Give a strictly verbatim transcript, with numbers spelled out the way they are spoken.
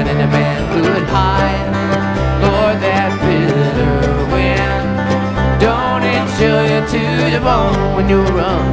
than any man could hide. Lord, that bitter wind, don't it chill you to the bone when you run